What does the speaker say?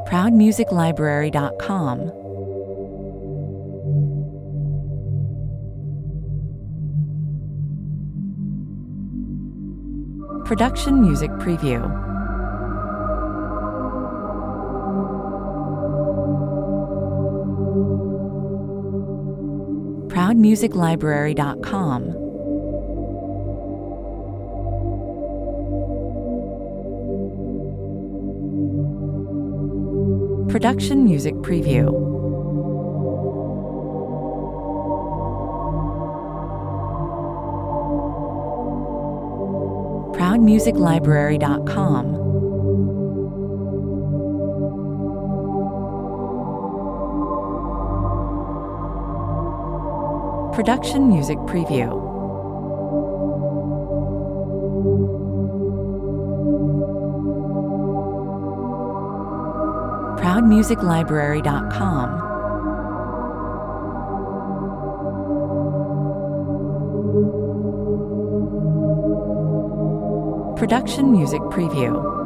ProudMusicLibrary.com. Production Music Preview. ProudMusicLibrary.com. Production Music Preview. ProudMusicLibrary.com. Production Music Preview. ProudMusicLibrary.com. Production Music Preview.